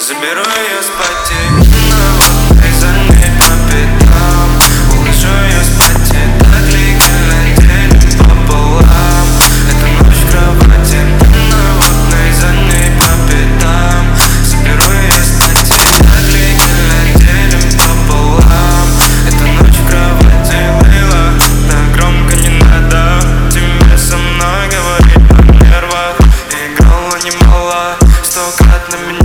Заберу ее с потенциалом, за ней по пятам. Уложу ее спать и так легально делим пополам. Эта ночь в кровати наводной, за ней по пятам. Заберу ее спать и так легально делим пополам. Эта ночь в кровати, Лейла, так громко не надо тебе со мной говорить о нервах. Играла немало, 100 крат на меня